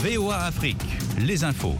VOA Afrique, les infos.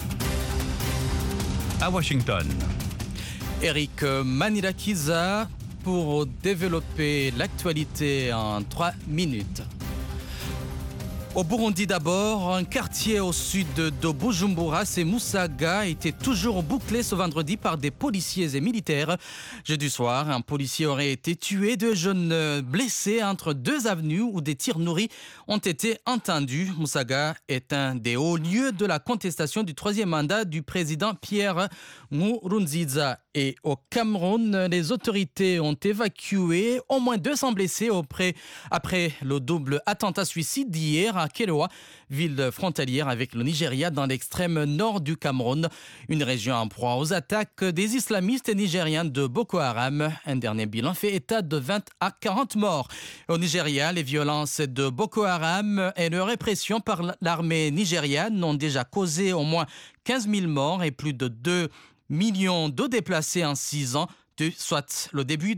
À Washington. Eric Manilakiza pour développer l'actualité en 3 minutes. Au Burundi d'abord, un quartier au sud de Bujumbura, c'est Musaga, était toujours bouclé ce vendredi par des policiers et militaires. Jeudi soir, un policier aurait été tué, 2 jeunes blessés entre 2 avenues où des tirs nourris ont été entendus. Musaga est un des hauts lieux de la contestation du 3e mandat du président Pierre Nkurunziza. Et au Cameroun, les autorités ont évacué au moins 200 blessés après le double attentat suicide d'hier à Keloa, ville frontalière avec le Nigeria dans l'extrême nord du Cameroun, une région en proie aux attaques des islamistes nigériens de Boko Haram. Un dernier bilan fait état de 20 à 40 morts. Au Nigeria, les violences de Boko Haram et leur répression par l'armée nigériane ont déjà causé au moins 15 000 morts et plus de 2 millions de déplacés en 6 ans, soit le début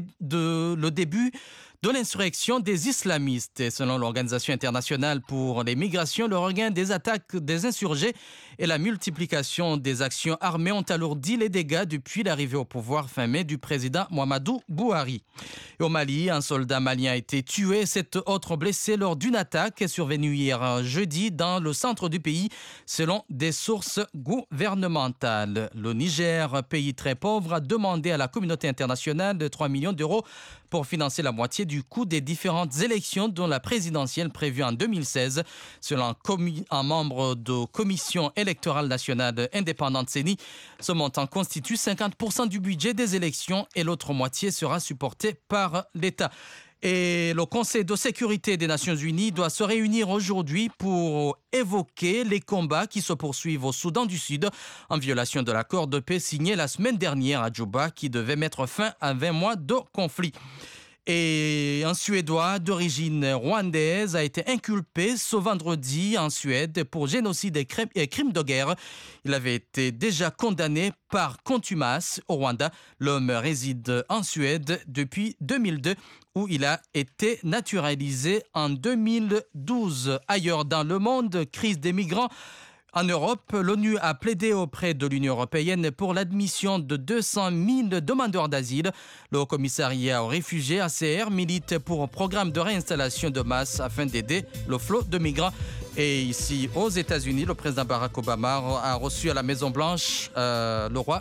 de l'insurrection des islamistes. Et selon l'Organisation internationale pour les migrations, le regain des attaques des insurgés et la multiplication des actions armées ont alourdi les dégâts depuis l'arrivée au pouvoir fin mai du président Muhammadu Buhari. Et au Mali, un soldat malien a été tué et 7 autres blessés lors d'une attaque survenue hier jeudi dans le centre du pays, selon des sources gouvernementales. Le Niger, pays très pauvre, a demandé à la communauté internationale de 3 millions d'euros pour financer la moitié du coût des différentes élections, dont la présidentielle prévue en 2016. Selon un membre de commission électorale nationale indépendante CENI, ce montant constitue 50% du budget des élections et l'autre moitié sera supportée par l'État. Et le Conseil de sécurité des Nations Unies doit se réunir aujourd'hui pour évoquer les combats qui se poursuivent au Soudan du Sud en violation de l'accord de paix signé la semaine dernière à Djouba qui devait mettre fin à 20 mois de conflit. Et un Suédois d'origine rwandaise a été inculpé ce vendredi en Suède pour génocide et crimes de guerre. Il avait été déjà condamné par contumace au Rwanda. L'homme réside en Suède depuis 2002 où il a été naturalisé en 2012. Ailleurs dans le monde, crise des migrants. En Europe, l'ONU a plaidé auprès de l'Union européenne pour l'admission de 200 000 demandeurs d'asile. Le Haut-Commissariat aux réfugiés, ACR, milite pour un programme de réinstallation de masse afin d'aider le flot de migrants. Et ici, aux États-Unis, le président Barack Obama a reçu à la Maison-Blanche le roi.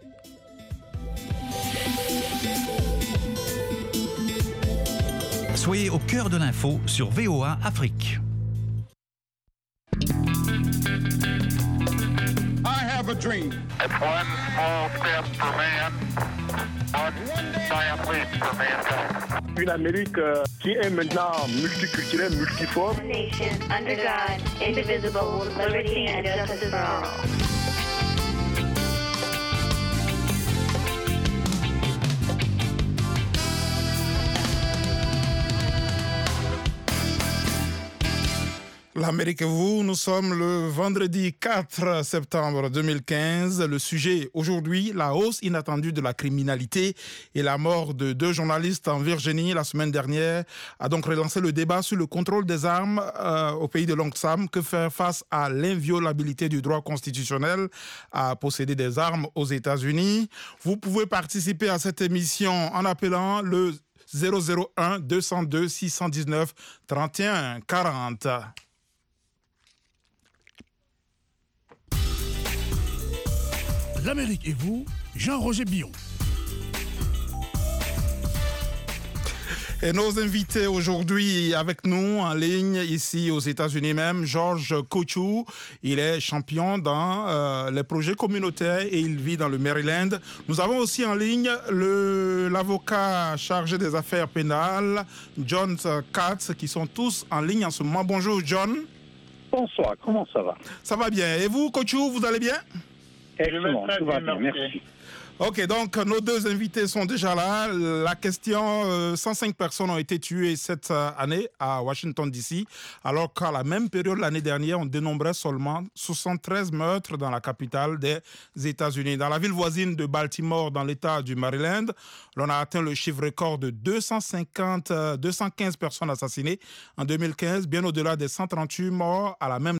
Soyez au cœur de l'info sur VOA Afrique. I have a dream. It's one small step for man, one giant leap for mankind. Une Amérique qui est maintenant multiculturelle, multiforme. Nation under God, indivisible, with liberty and justice for all. L'Amérique et vous, nous sommes le vendredi 4 septembre 2015. Le sujet aujourd'hui, la hausse inattendue de la criminalité et la mort de 2 journalistes en Virginie la semaine dernière a donc relancé le débat sur le contrôle des armes au pays de l'Oncle Sam. Que faire face à l'inviolabilité du droit constitutionnel à posséder des armes aux États-Unis? Vous pouvez participer à cette émission en appelant le 001 202 619 31 40. L'Amérique et vous, Jean-Roger Billon. Et nos invités aujourd'hui avec nous en ligne ici aux États-Unis même, Georges Kochou, il est champion dans les projets communautaires et il vit dans le Maryland. Nous avons aussi en ligne l'avocat chargé des affaires pénales, John Katz, qui sont tous en ligne en ce moment. Bonjour John. Bonsoir, comment ça va? Ça va bien. Et vous, Kochou, vous allez bien? Excellent, tout va bien, merci. Ok, donc nos 2 invités sont déjà là. La question, 105 personnes ont été tuées cette année à Washington, D.C., alors qu'à la même période l'année dernière, on dénombrait seulement 73 meurtres dans la capitale des États-Unis. Dans la ville voisine de Baltimore, dans l'État du Maryland, l'on a atteint le chiffre record de 215 personnes assassinées en 2015, bien au-delà des 138 morts à la même